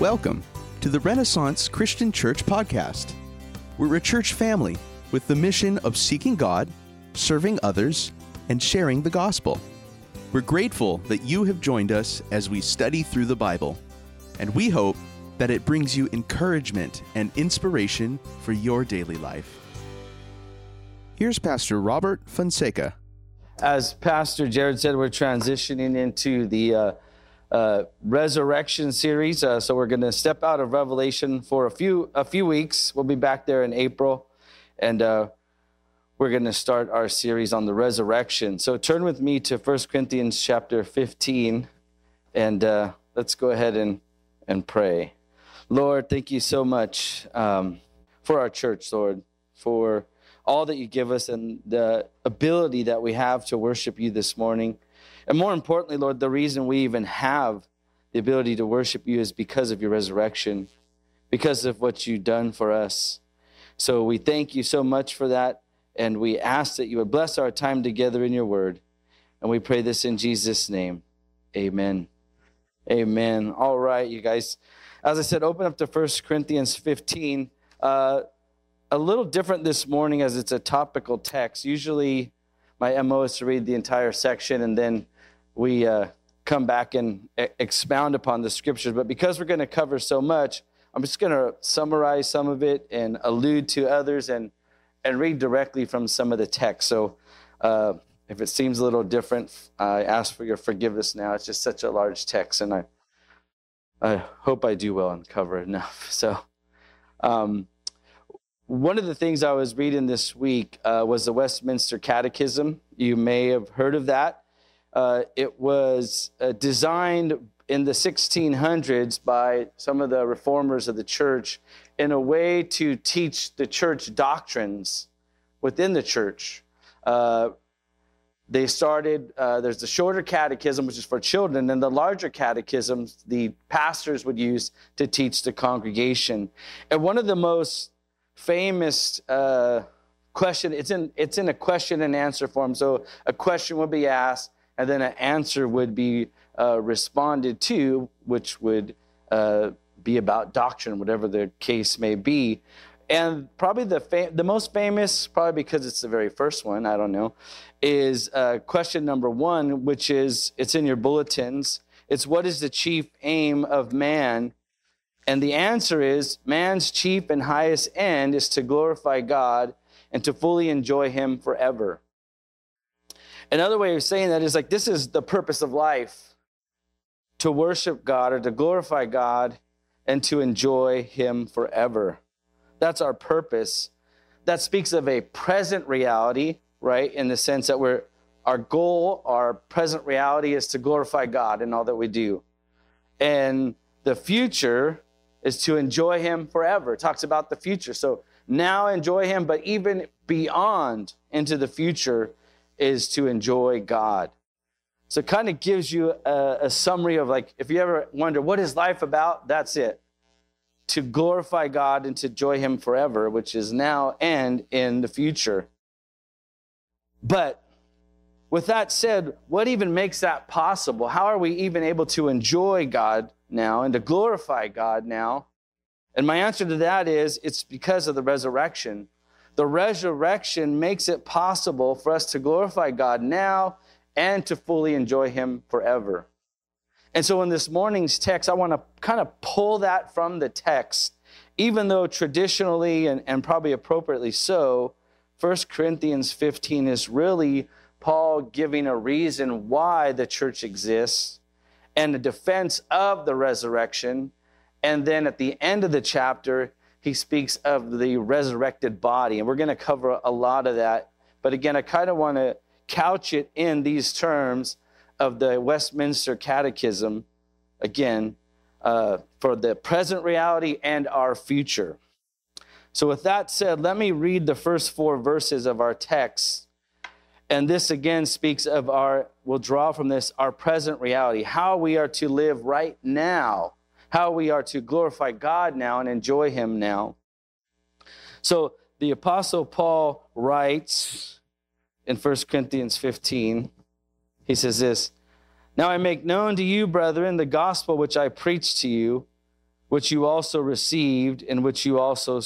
Welcome to the Renaissance Christian Church podcast. We're a church family with the mission of seeking God, serving others, and sharing the gospel. We're grateful that you have joined us as we study through the Bible, and we hope that it brings you encouragement and inspiration for your daily life. Here's Pastor Robert Fonseca. As Pastor Jared said, we're transitioning into the resurrection series. So we're going to step out of Revelation for a few weeks. We'll be back there in April, and we're going to start our series on the resurrection. So turn with me to 1 Corinthians chapter 15, and let's go ahead and pray. Lord, thank you so much for our church, Lord, for all that you give us and the ability that we have to worship you this morning. And more importantly, Lord, the reason we even have the ability to worship you is because of your resurrection, because of what you've done for us. So we thank you so much for that, and we ask that you would bless our time together in your word. And we pray this in Jesus' name. Amen. Amen. All right, you guys. As I said, open up to 1 Corinthians 15. A little different this morning as it's a topical text. Usually my MO is to read the entire section and then we come back and expound upon the scriptures. But because we're going to cover so much, I'm just going to summarize some of it and allude to others and read directly from some of the text. So if it seems a little different, I ask for your forgiveness now. It's just such a large text, and I hope I do well and cover enough. So one of the things I was reading this week was the Westminster Catechism. You may have heard of that. It was designed in the 1600s by some of the reformers of the church in a way to teach the church doctrines within the church. They started, there's the shorter catechism, which is for children, and the larger catechisms the pastors would use to teach the congregation. And one of the most famous question, it's in a question and answer form. So a question would be asked, and then an answer would be responded to, which would be about doctrine, whatever the case may be. And probably the most famous, probably because it's the very first one, I don't know, is question number 1, which is, it's in your bulletins. It's, what is the chief aim of man? And the answer is, man's chief and highest end is to glorify God and to fully enjoy him forever. Another way of saying that is like, this is the purpose of life, to worship God or to glorify God and to enjoy him forever. That's our purpose. That speaks of a present reality, right? In the sense that our goal, our present reality is to glorify God in all that we do. And the future is to enjoy him forever. It talks about the future. So now enjoy him, but even beyond into the future is to enjoy God. So it kind of gives you a summary of, like, if you ever wonder, what is life about? That's it. To glorify God and to enjoy him forever, which is now and in the future. But with that said, what even makes that possible? How are we even able to enjoy God now and to glorify God now? And my answer to that is, it's because of the resurrection. The resurrection makes it possible for us to glorify God now and to fully enjoy him forever. And so in this morning's text, I want to kind of pull that from the text, even though traditionally and probably appropriately so, 1 Corinthians 15 is really Paul giving a reason why the church exists and a defense of the resurrection. And then at the end of the chapter, he speaks of the resurrected body. And we're going to cover a lot of that. But again, I kind of want to couch it in these terms of the Westminster Catechism, again, for the present reality and our future. So with that said, let me read the first 4 verses of our text. And this again speaks of we'll draw from this, our present reality, how we are to live right now, how we are to glorify God now and enjoy him now. So the Apostle Paul writes in 1 Corinthians 15, he says this, "Now I make known to you, brethren, the gospel which I preached to you, which you also received, in which you also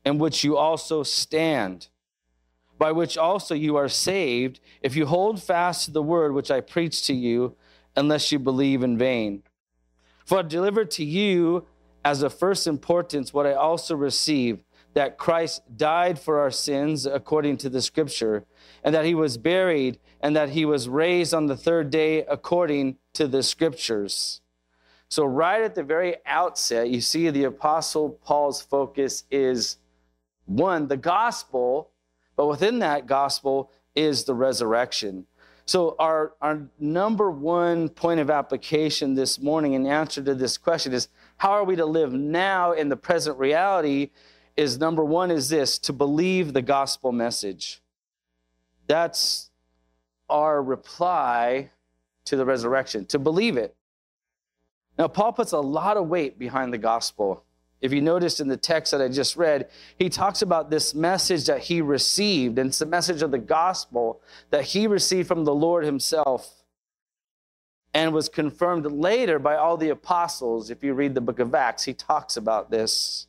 stand, by which also you are saved, if you hold fast to the word which I preached to you, unless you believe in vain. For I delivered to you as of first importance what I also received, that Christ died for our sins according to the scripture, and that he was buried, and that he was raised on the third day according to the scriptures. So right at the very outset, you see the Apostle Paul's focus is, one, the gospel, but within that gospel is the resurrection. So our number one point of application this morning in answer to this question is, how are we to live now in the present reality? Is number one is this: to believe the gospel message. That's our reply to the resurrection, to believe it. Now, Paul puts a lot of weight behind the gospel. If you noticed in the text that I just read, he talks about this message that he received, and it's the message of the gospel that he received from the Lord himself and was confirmed later by all the apostles. If you read the book of Acts, he talks about this.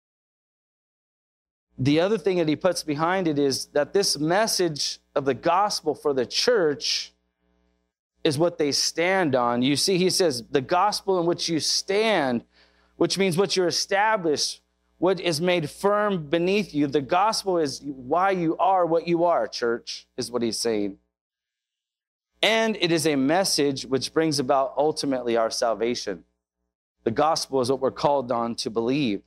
The other thing that he puts behind it is that this message of the gospel for the church is what they stand on. You see, he says, the gospel in which you stand, which means what you're established, what is made firm beneath you. The gospel is why you are what you are, church, is what he's saying. And it is a message which brings about ultimately our salvation. The gospel is what we're called on to believe.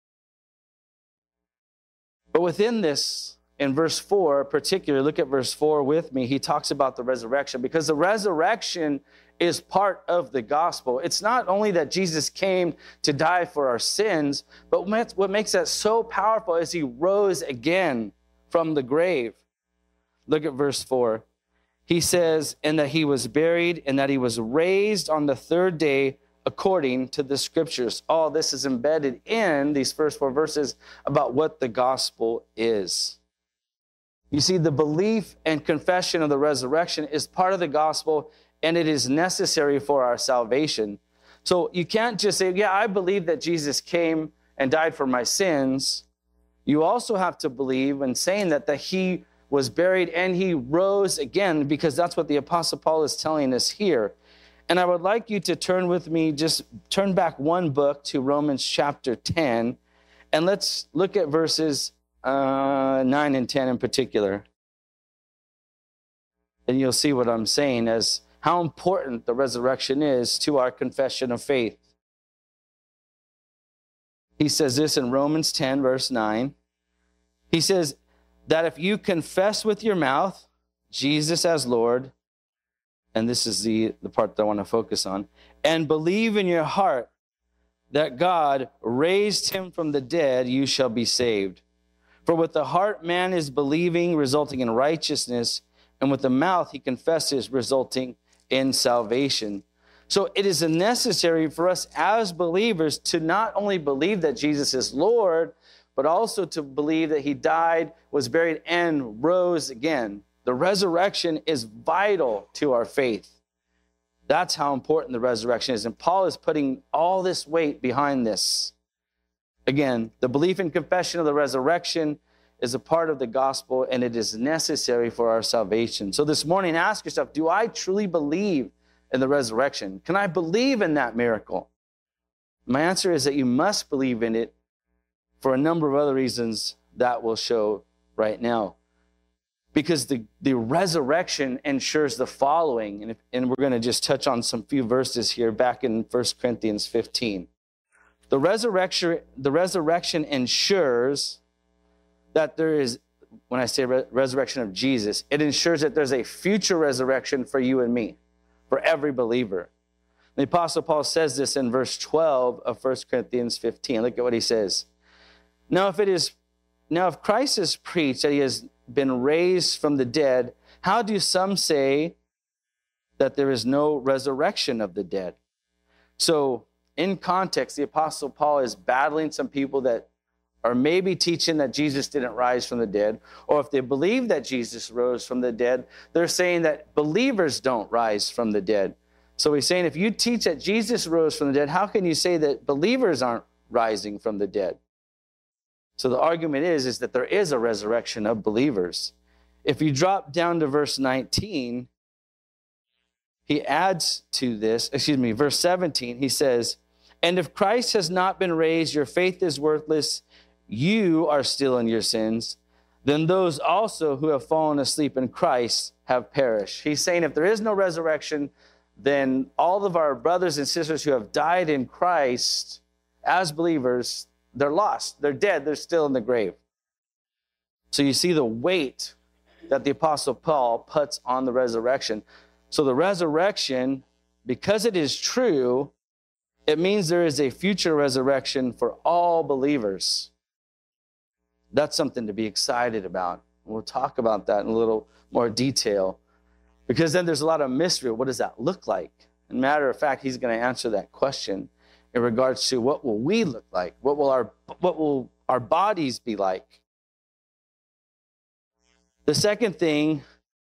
But within this, in verse 4 particularly, look at verse 4 with me, he talks about the resurrection, because the resurrection is part of the gospel. It's not only that Jesus came to die for our sins, but what makes that so powerful is he rose again from the grave. Look at verse 4. He says, and that he was buried, and that he was raised on the third day according to the scriptures. All this is embedded in these first 4 verses about what the gospel is. You see, the belief and confession of the resurrection is part of the gospel, and it is necessary for our salvation. So you can't just say, yeah, I believe that Jesus came and died for my sins. You also have to believe in saying that he was buried and he rose again, because that's what the Apostle Paul is telling us here. And I would like you to turn with me, just turn back one book to Romans chapter 10, and let's look at verses 9 and 10 in particular. And you'll see what I'm saying as how important the resurrection is to our confession of faith. He says this in Romans 10, verse 9. He says that if you confess with your mouth Jesus as Lord, and this is the part that I want to focus on, and believe in your heart that God raised him from the dead, you shall be saved. For with the heart man is believing, resulting in righteousness, and with the mouth he confesses, resulting in salvation. So it is necessary for us as believers to not only believe that Jesus is Lord, but also to believe that he died, was buried, and rose again. The resurrection is vital to our faith. That's how important the resurrection is. And Paul is putting all this weight behind this. Again, the belief and confession of the resurrection is a part of the gospel, and it is necessary for our salvation. So this morning, ask yourself, do I truly believe in the resurrection? Can I believe in that miracle? My answer is that you must believe in it for a number of other reasons that we'll show right now. Because the resurrection ensures the following, and we're going to just touch on some few verses here back in 1 Corinthians 15. The resurrection ensures that there is, when I say resurrection of Jesus, it ensures that there's a future resurrection for you and me, for every believer. The Apostle Paul says this in verse 12 of 1 Corinthians 15. Look at what he says. Now if Christ is preached that he has been raised from the dead, how do some say that there is no resurrection of the dead? So in context, the Apostle Paul is battling some people that are maybe teaching that Jesus didn't rise from the dead, or if they believe that Jesus rose from the dead, they're saying that believers don't rise from the dead. So he's saying, if you teach that Jesus rose from the dead, how can you say that believers aren't rising from the dead. So the argument is that there is a resurrection of believers. If you drop down to verse 19, he adds to this, verse 17, he says, and if Christ has not been raised, your faith is worthless, you are still in your sins, then those also who have fallen asleep in Christ have perished. He's saying if there is no resurrection, then all of our brothers and sisters who have died in Christ as believers, they're lost, they're dead, they're still in the grave. So you see the weight that the Apostle Paul puts on the resurrection. So the resurrection, because it is true, it means there is a future resurrection for all believers. That's something to be excited about. We'll talk about that in a little more detail, because then there's a lot of mystery. What does that look like? And matter of fact, he's going to answer that question in regards to what will we look like? What will our bodies be like? The second thing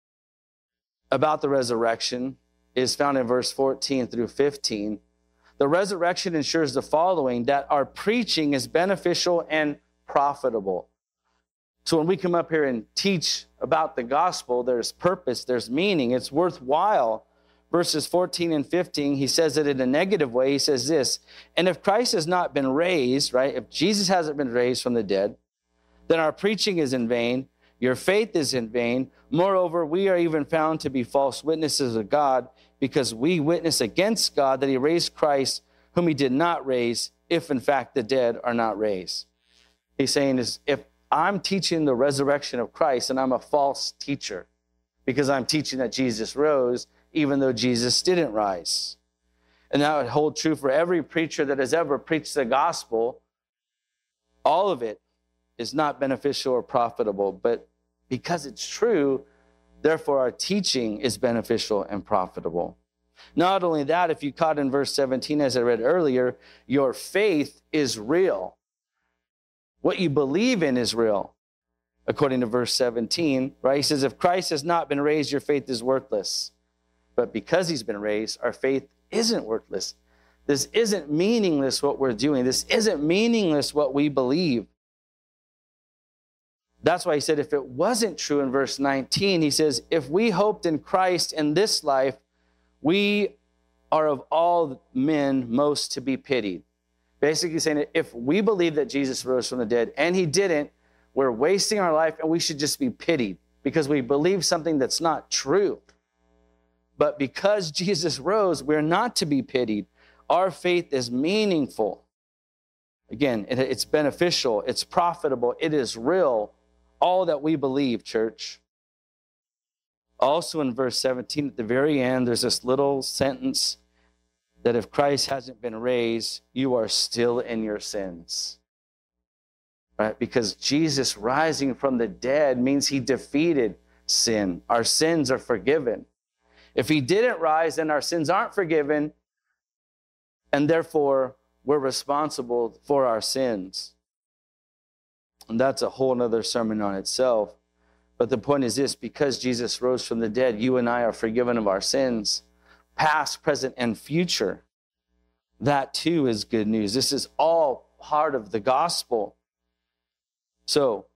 about the resurrection is found in verse 14 through 15. The resurrection ensures the following, that our preaching is beneficial and profitable. So when we come up here and teach about the gospel, there's purpose, there's meaning, it's worthwhile. Verses 14 and 15, he says it in a negative way. He says this, and if Christ has not been raised, right, if Jesus hasn't been raised from the dead, then our preaching is in vain, your faith is in vain. Moreover, we are even found to be false witnesses of God, because we witness against God that he raised Christ, whom he did not raise, if in fact the dead are not raised. He's saying is, if I'm teaching the resurrection of Christ and I'm a false teacher because I'm teaching that Jesus rose, even though Jesus didn't rise. And that would hold true for every preacher that has ever preached the gospel. All of it is not beneficial or profitable, but because it's true, therefore our teaching is beneficial and profitable. Not only that, if you caught in verse 17, as I read earlier, your faith is real. What you believe in is real, according to verse 17, right? He says, if Christ has not been raised, your faith is worthless. But because he's been raised, our faith isn't worthless. This isn't meaningless what we're doing. This isn't meaningless what we believe. That's why he said if it wasn't true in verse 19, he says, if we hoped in Christ in this life, we are of all men most to be pitied. Basically saying that if we believe that Jesus rose from the dead and he didn't, we're wasting our life and we should just be pitied because we believe something that's not true. But because Jesus rose, we're not to be pitied. Our faith is meaningful. Again, it's beneficial, it's profitable, it is real. All that we believe, church. Also in verse 17, at the very end, there's this little sentence that if Christ hasn't been raised, you are still in your sins. Right? Because Jesus rising from the dead means he defeated sin. Our sins are forgiven. If he didn't rise, then our sins aren't forgiven, and therefore we're responsible for our sins. And that's a whole nother sermon on itself. But the point is this, because Jesus rose from the dead, you and I are forgiven of our sins, past, present, and future. That too is good news. This is all part of the gospel. So,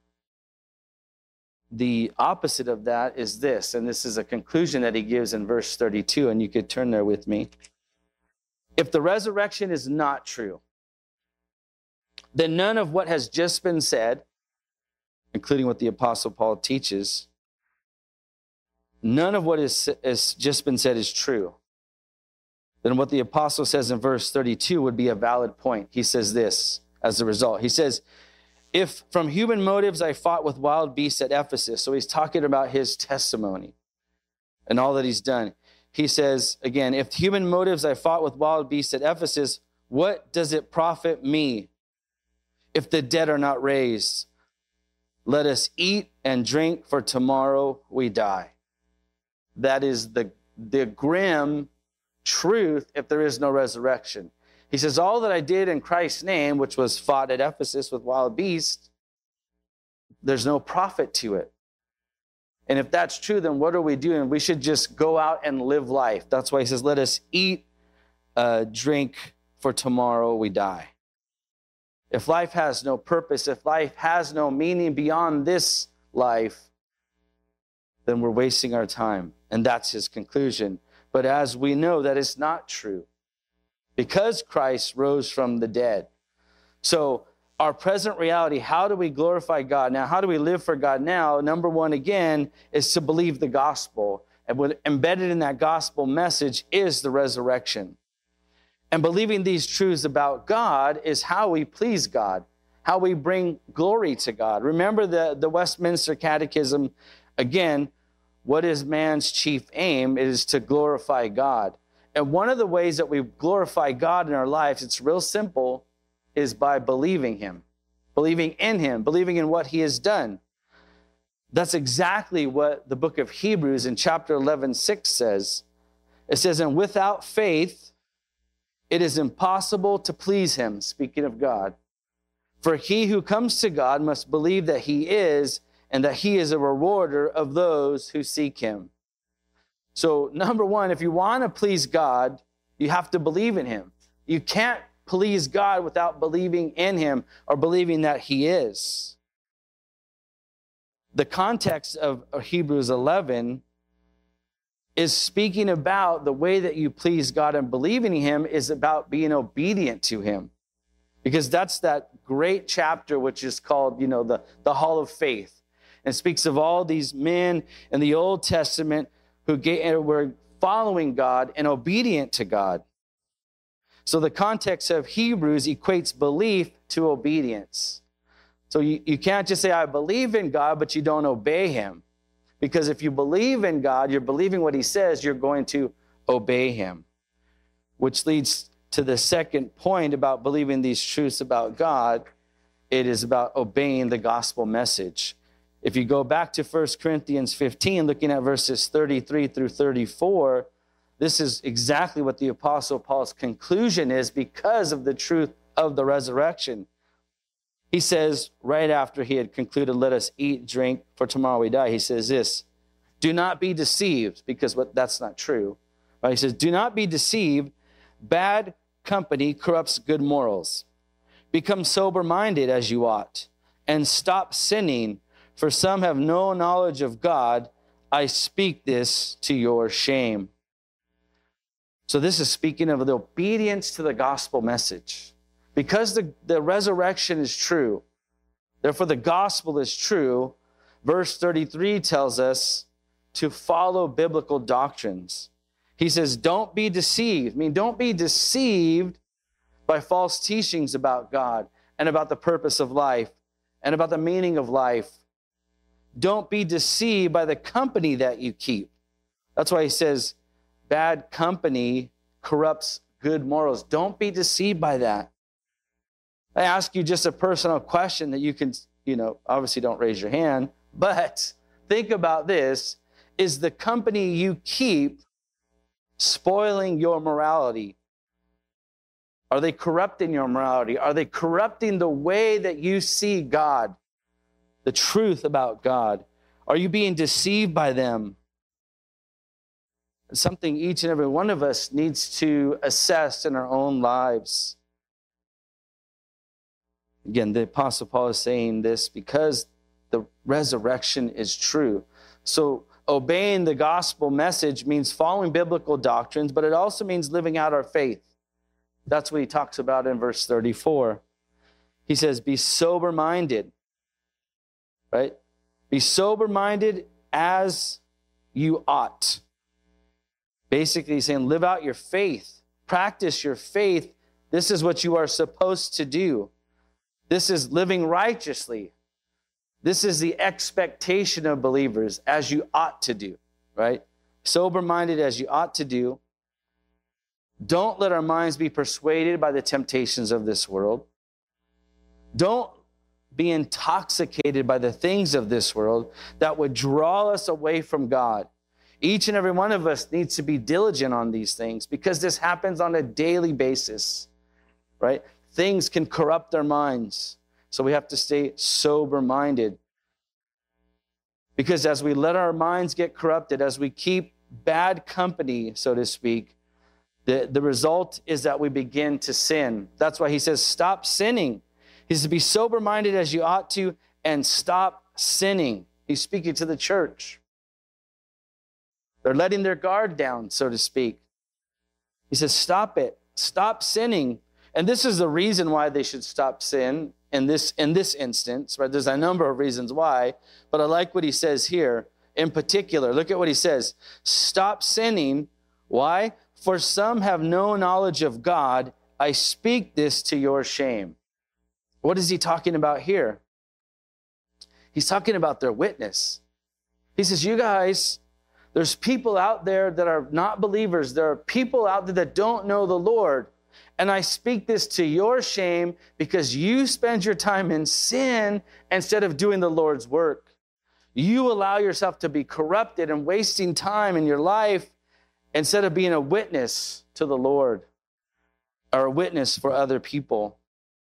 the opposite of that is this, and this is a conclusion that he gives in verse 32, and you could turn there with me. If the resurrection is not true, then none of what has just been said, including what the Apostle Paul teaches, none of what has just been said is true. Then what the Apostle says in verse 32 would be a valid point. He says this as a result. He says, if from human motives I fought with wild beasts at Ephesus, so he's talking about his testimony and all that he's done. He says, again, if human motives I fought with wild beasts at Ephesus, what does it profit me if the dead are not raised? Let us eat and drink, for tomorrow we die. That is the grim truth if there is no resurrection. He says, all that I did in Christ's name, which was fought at Ephesus with wild beasts, there's no profit to it. And if that's true, then what are we doing? We should just go out and live life. That's why he says, let us eat, drink, for tomorrow we die. If life has no purpose, if life has no meaning beyond this life, then we're wasting our time. And that's his conclusion. But as we know, that is not true, because Christ rose from the dead. So our present reality, how do we glorify God now? How do we live for God now? Number one, again, is to believe the gospel. And what embedded in that gospel message is the resurrection. And believing these truths about God is how we please God, how we bring glory to God. Remember the Westminster Catechism, again, what is man's chief aim? It is to glorify God. And one of the ways that we glorify God in our lives, it's real simple, is by believing him, believing in him, believing in what he has done. That's exactly what the book of Hebrews in chapter 11:6 says. It says, and without faith, it is impossible to please him, speaking of God. For he who comes to God must believe that he is, and that he is a rewarder of those who seek him. So number one, if you want to please God, you have to believe in him. You can't please God without believing in him or believing that he is. The context of Hebrews 11 is speaking about the way that you please God and believing in him is about being obedient to him. Because that's that great chapter which is called, the Hall of Faith. And speaks of all these men in the Old Testament who were following God and obedient to God. So the context of Hebrews equates belief to obedience. So you can't just say, I believe in God, but you don't obey him. Because if you believe in God, you're believing what he says, you're going to obey him. Which leads to the second point about believing these truths about God. It is about obeying the gospel message. If you go back to 1 Corinthians 15, looking at verses 33 through 34, this is exactly what the Apostle Paul's conclusion is because of the truth of the resurrection. He says, right after he had concluded, let us eat, drink, for tomorrow we die, he says this, do not be deceived, because that's not true. Right? He says, do not be deceived. Bad company corrupts good morals. Become sober-minded as you ought, and stop sinning, for some have no knowledge of God. I speak this to your shame. So this is speaking of the obedience to the gospel message. Because the resurrection is true, therefore the gospel is true, verse 33 tells us to follow biblical doctrines. He says, don't be deceived. Don't be deceived by false teachings about God and about the purpose of life and about the meaning of life. Don't be deceived by the company that you keep. That's why he says, bad company corrupts good morals. Don't be deceived by that. I ask you just a personal question that you can, obviously don't raise your hand, but think about this. Is the company you keep spoiling your morality? Are they corrupting your morality? Are they corrupting the way that you see God, the truth about God? Are you being deceived by them? It's something each and every one of us needs to assess in our own lives. Again, the Apostle Paul is saying this because the resurrection is true. So obeying the gospel message means following biblical doctrines, but it also means living out our faith. That's what he talks about in verse 34. He says, be sober-minded, right? Be sober-minded as you ought. Basically, he's saying, live out your faith. Practice your faith. This is what you are supposed to do. This is living righteously. This is the expectation of believers, as you ought to do, right? Sober-minded as you ought to do. Don't let our minds be persuaded by the temptations of this world. Don't be intoxicated by the things of this world that would draw us away from God. Each and every one of us needs to be diligent on these things because this happens on a daily basis, right? Things can corrupt our minds. So we have to stay sober-minded. Because as we let our minds get corrupted, as we keep bad company, so to speak, the result is that we begin to sin. That's why he says, stop sinning. He says, be sober-minded as you ought to, and stop sinning. He's speaking to the church. They're letting their guard down, so to speak. He says, stop it. Stop sinning. And this is the reason why they should stop sin in this instance, right? There's a number of reasons why, but I like what he says here in particular. Look at what he says. Stop sinning. Why? For some have no knowledge of God. I speak this to your shame. What is he talking about here? He's talking about their witness. He says, you guys, there's people out there that are not believers. There are people out there that don't know the Lord. And I speak this to your shame because you spend your time in sin instead of doing the Lord's work. You allow yourself to be corrupted and wasting time in your life instead of being a witness to the Lord or a witness for other people.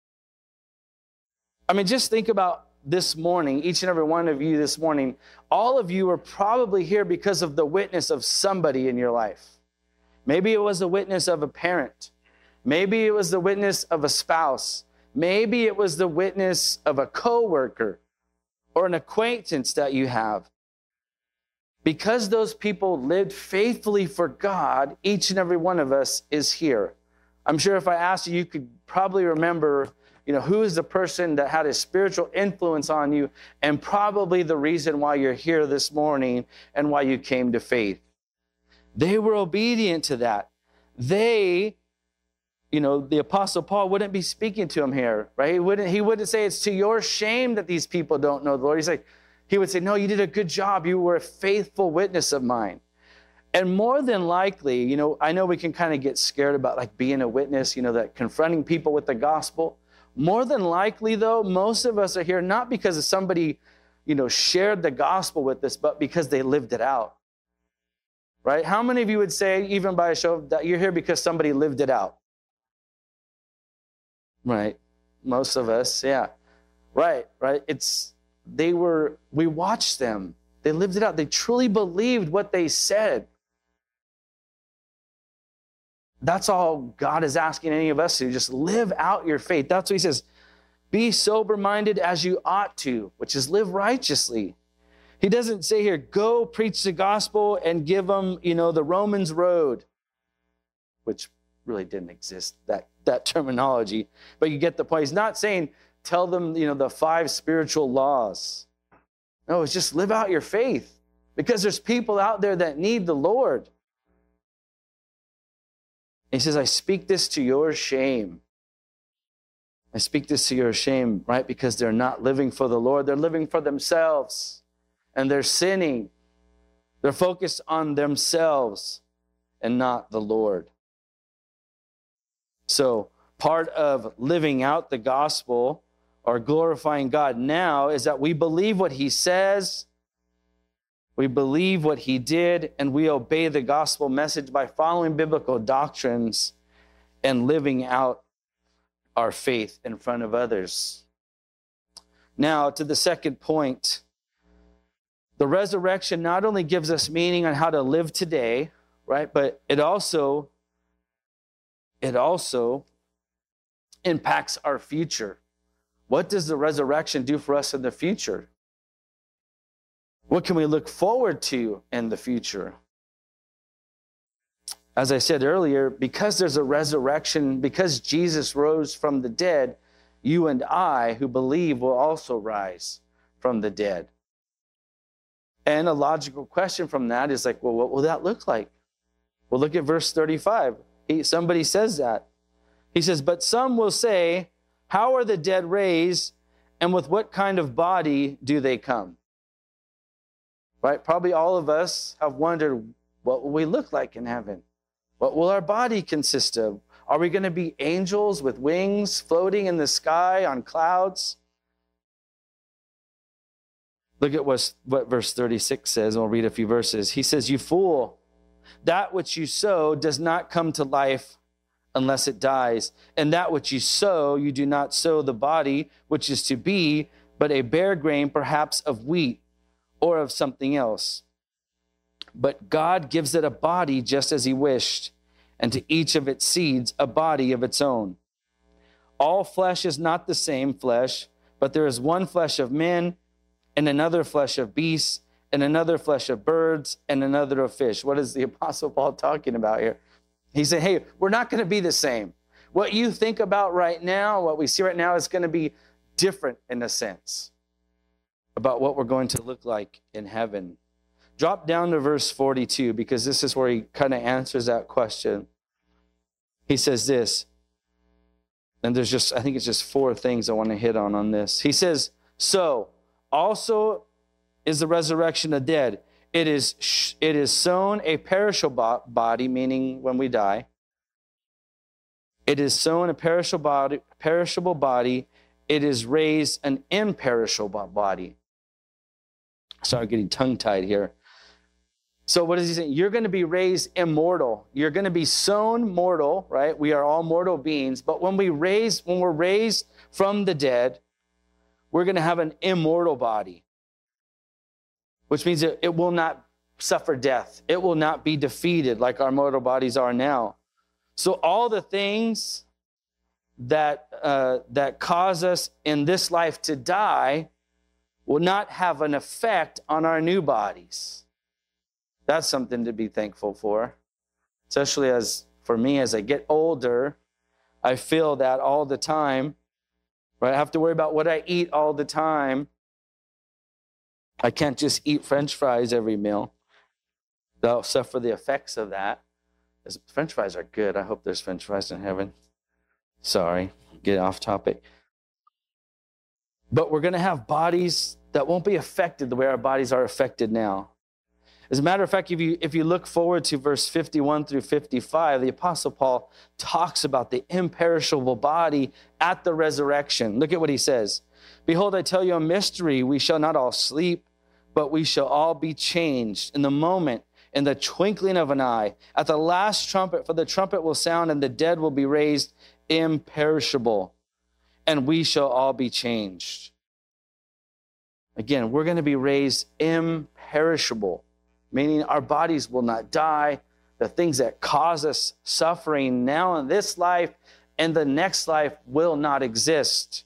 I mean, just think about this morning, each and every one of you this morning, all of you are probably here because of the witness of somebody in your life. Maybe it was the witness of a parent. Maybe it was the witness of a spouse. Maybe it was the witness of a coworker or an acquaintance that you have. Because those people lived faithfully for God, each and every one of us is here. I'm sure if I asked you, you could probably remember, who is the person that had a spiritual influence on you and probably the reason why you're here this morning and why you came to faith. They were obedient to that. They, the Apostle Paul wouldn't be speaking to him here, right? He wouldn't say it's to your shame that these people don't know the Lord. He would say, no, you did a good job. You were a faithful witness of mine. And more than likely, I know we can kind of get scared about being a witness, that confronting people with the gospel. More than likely, though, most of us are here not because of somebody, shared the gospel with us, but because they lived it out. Right? How many of you would say, even by a show, that you're here because somebody lived it out? Right. Most of us, yeah. Right. We watched them. They lived it out. They truly believed what they said. That's all God is asking any of us to just live out your faith. That's what he says. Be sober-minded as you ought to, which is live righteously. He doesn't say here, go preach the gospel and give them, the Romans road, which really didn't exist, that terminology. But you get the point. He's not saying, tell them, the 5 spiritual laws. No, it's just live out your faith because there's people out there that need the Lord. He says, I speak this to your shame. I speak this to your shame, right? Because they're not living for the Lord. They're living for themselves. And they're sinning. They're focused on themselves and not the Lord. So part of living out the gospel or glorifying God now is that we believe what he says, we believe what he did, and we obey the gospel message by following biblical doctrines and living out our faith in front of others. Now, to the second point, the resurrection not only gives us meaning on how to live today, right, but it also impacts our future. What does the resurrection do for us in the future? What can we look forward to in the future? As I said earlier, because there's a resurrection, because Jesus rose from the dead, you and I who believe will also rise from the dead. And a logical question from that is well, what will that look like? Well, look at verse 35. Somebody says that. He says, but some will say, how are the dead raised, and with what kind of body do they come? Right? Probably all of us have wondered, what will we look like in heaven? What will our body consist of? Are we going to be angels with wings floating in the sky on clouds? Look at what verse 36 says. I'll read a few verses. He says, you fool, that which you sow does not come to life unless it dies. And that which you sow, you do not sow the body, which is to be, but a bare grain, perhaps of wheat or of something else. But God gives it a body just as he wished, and to each of its seeds a body of its own. All flesh is not the same flesh, but there is one flesh of men, and another flesh of beasts, and another flesh of birds, and another of fish. What is the Apostle Paul talking about here? He said, hey, we're not going to be the same. What you think about right now, what we see right now, is going to be different in a sense about what we're going to look like in heaven. Drop down to verse 42, because this is where he kind of answers that question. He says this, and I think it's just 4 things I want to hit on this. He says, so also is the resurrection of the dead. It is sown a perishable body, meaning when we die. It is sown a perishable body. It is raised an imperishable body. Sorry, getting tongue-tied here. So what is he saying? You're going to be raised immortal. You're going to be sown mortal, right? We are all mortal beings. But when we're raised from the dead, we're going to have an immortal body, which means it will not suffer death. It will not be defeated like our mortal bodies are now. So all the things that cause us in this life to die will not have an effect on our new bodies. That's something to be thankful for, especially for me, as I get older, I feel that all the time, right? I have to worry about what I eat all the time. I can't just eat French fries every meal. They'll suffer the effects of that. French fries are good. I hope there's French fries in heaven. Sorry, get off topic. But we're going to have bodies that won't be affected the way our bodies are affected now. As a matter of fact, if you look forward to verse 51 through 55, the Apostle Paul talks about the imperishable body at the resurrection. Look at what he says. Behold, I tell you a mystery. We shall not all sleep, but we shall all be changed in the moment, in the twinkling of an eye. At the last trumpet, for the trumpet will sound, and the dead will be raised imperishable, and we shall all be changed. Again, we're going to be raised imperishable, meaning our bodies will not die. The things that cause us suffering now in this life and the next life will not exist.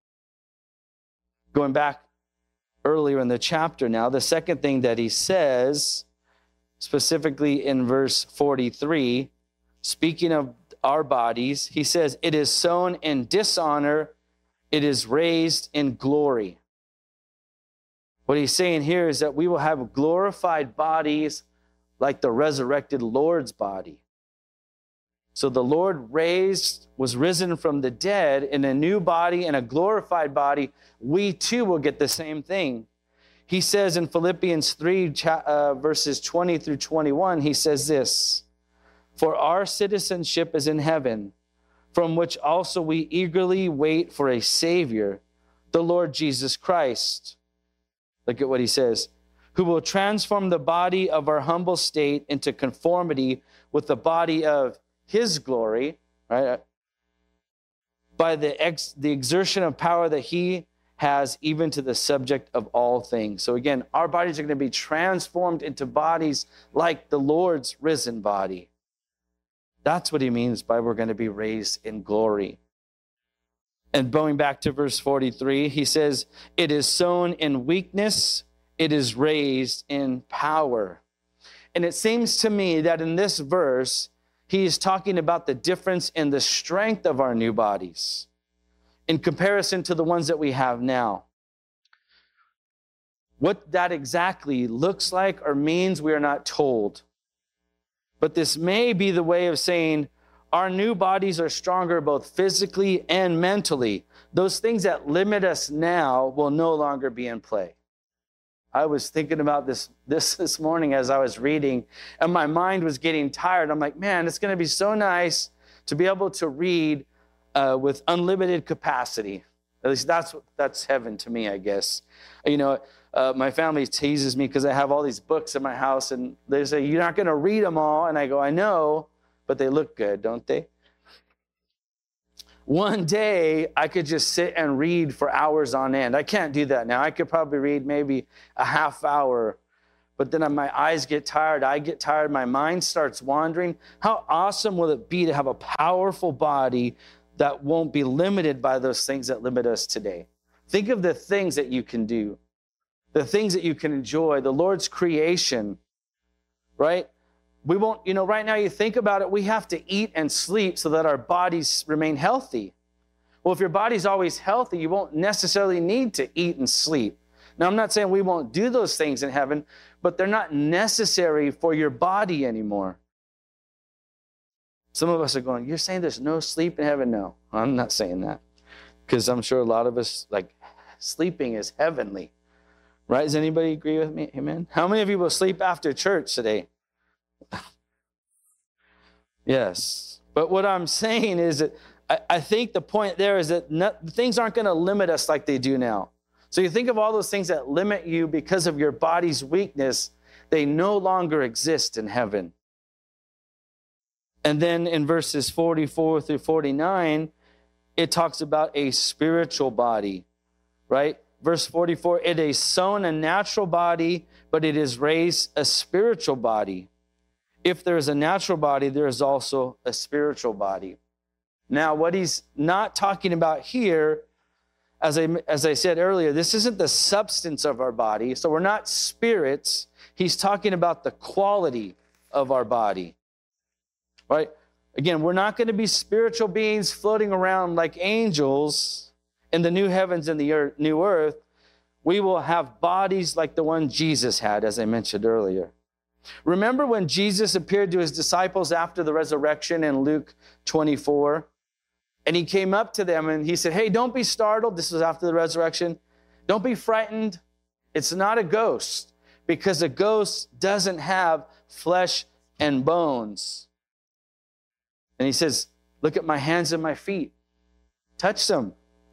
Going back earlier in the chapter now, the second thing that he says, specifically in verse 43, speaking of our bodies, he says, it is sown in dishonor, it is raised in glory. What he's saying here is that we will have glorified bodies like the resurrected Lord's body. So the Lord was risen from the dead in a new body and a glorified body. We too will get the same thing. He says in Philippians 3, verses 20 through 21, he says this, for our citizenship is in heaven, from which also we eagerly wait for a Savior, the Lord Jesus Christ. Look at what he says, who will transform the body of our humble state into conformity with the body of his glory, right? By the exertion of power that he has even to the subject of all things. So again, our bodies are going to be transformed into bodies like the Lord's risen body. That's what he means by we're going to be raised in glory. And going back to verse 43, he says, it is sown in weakness, it is raised in power. And it seems to me that in this verse, he is talking about the difference in the strength of our new bodies in comparison to the ones that we have now. What that exactly looks like or means, we are not told. But this may be the way of saying our new bodies are stronger both physically and mentally. Those things that limit us now will no longer be in play. I was thinking about this morning as I was reading, and my mind was getting tired. I'm like, man, it's going to be so nice to be able to read with unlimited capacity. At least that's heaven to me, I guess. You know, my family teases me because I have all these books in my house, and they say, you're not going to read them all. And I go, I know, but they look good, don't they? One day, I could just sit and read for hours on end. I can't do that now. I could probably read maybe a half hour, but then my eyes get tired. I get tired. My mind starts wandering. How awesome will it be to have a powerful body that won't be limited by those things that limit us today. Think of the things that you can do, the things that you can enjoy, the Lord's creation, right? We won't, right now you think about it, we have to eat and sleep so that our bodies remain healthy. Well, if your body's always healthy, you won't necessarily need to eat and sleep. Now, I'm not saying we won't do those things in heaven, but they're not necessary for your body anymore. Some of us are going, you're saying there's no sleep in heaven? No, I'm not saying that. Because I'm sure a lot of us, sleeping is heavenly. Right? Does anybody agree with me? Amen? How many of you will sleep after church today? Yes. But what I'm saying is that I think the point there is that things aren't going to limit us like they do now. So you think of all those things that limit you because of your body's weakness, they no longer exist in heaven. And then in verses 44 through 49, it talks about a spiritual body, right? Verse 44, it is sown a natural body, but it is raised a spiritual body. If there is a natural body, there is also a spiritual body. Now, what he's not talking about here, as I said earlier, this isn't the substance of our body. So we're not spirits. He's talking about the quality of our body, right? Again, we're not going to be spiritual beings floating around like angels in the new heavens and the new earth. We will have bodies like the one Jesus had, as I mentioned earlier. Remember when Jesus appeared to his disciples after the resurrection in Luke 24? And he came up to them and he said, hey, don't be startled. This was after the resurrection. Don't be frightened. It's not a ghost, because a ghost doesn't have flesh and bones. And he says, look at my hands and my feet. Touch them.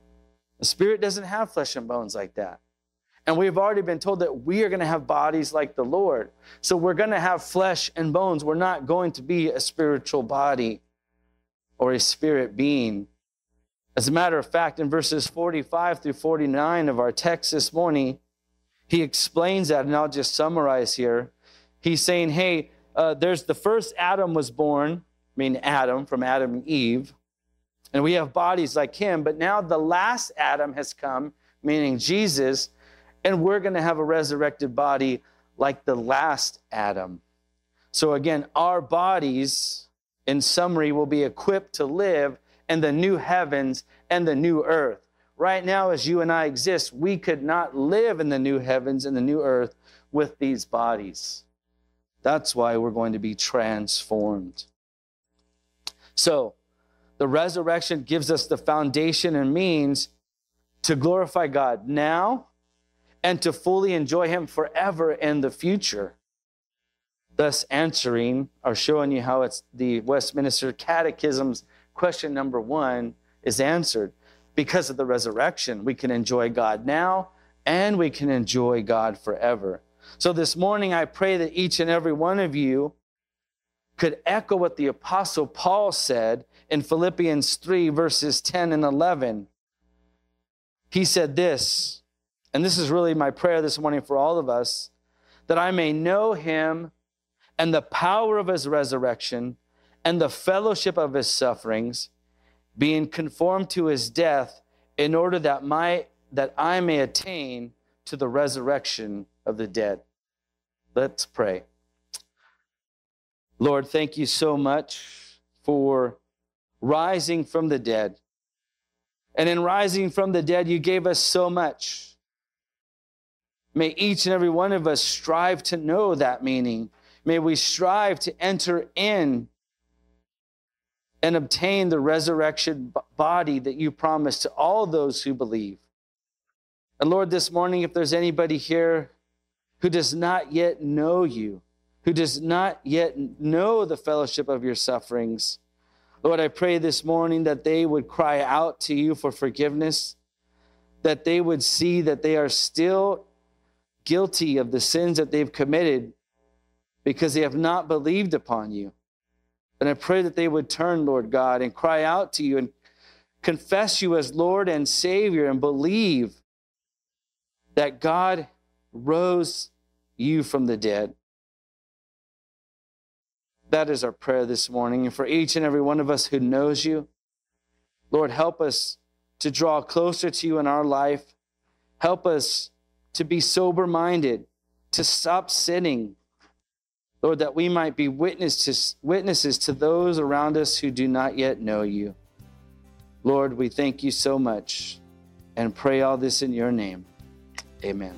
The spirit doesn't have flesh and bones like that. And we've already been told that we are going to have bodies like the Lord. So we're going to have flesh and bones. We're not going to be a spiritual body or a spirit being. As a matter of fact, in verses 45 through 49 of our text this morning, he explains that, and I'll just summarize here. He's saying, hey, there's the first Adam was born, Adam, from Adam and Eve, and we have bodies like him, but now the last Adam has come, meaning Jesus, and we're going to have a resurrected body like the last Adam. So again, our bodies, in summary, will be equipped to live in the new heavens and the new earth. Right now, as you and I exist, we could not live in the new heavens and the new earth with these bodies. That's why we're going to be transformed. So, the resurrection gives us the foundation and means to glorify God now and to fully enjoy him forever in the future. Thus answering or showing you how it's the Westminster Catechism's question number 1 is answered. Because of the resurrection, we can enjoy God now and we can enjoy God forever. So this morning, I pray that each and every one of you could echo what the Apostle Paul said in Philippians 3, verses 10 and 11. He said this, and this is really my prayer this morning for all of us, that I may know him and the power of his resurrection and the fellowship of his sufferings, being conformed to his death, in order that I may attain to the resurrection of the dead. Let's pray. Lord, thank you so much for rising from the dead. And in rising from the dead, you gave us so much. May each and every one of us strive to know that meaning. May we strive to enter in and obtain the resurrection body that you promised to all those who believe. And Lord, this morning, if there's anybody here who does not yet know you, who does not yet know the fellowship of your sufferings, Lord, I pray this morning that they would cry out to you for forgiveness, that they would see that they are still guilty of the sins that they've committed because they have not believed upon you. And I pray that they would turn, Lord God, and cry out to you and confess you as Lord and Savior and believe that God rose you from the dead. That is our prayer this morning. And for each and every one of us who knows you, Lord, help us to draw closer to you in our life. Help us to be sober-minded, to stop sinning. Lord, that we might be witnesses to those around us who do not yet know you. Lord, we thank you so much and pray all this in your name. Amen.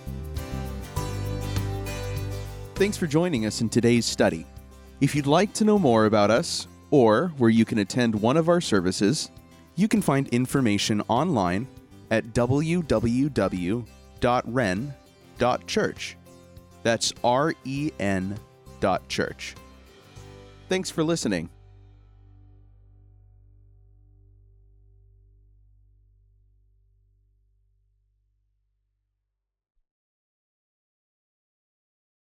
Thanks for joining us in today's study. If you'd like to know more about us or where you can attend one of our services, you can find information online at www.ren.church. That's REN.church. Thanks for listening.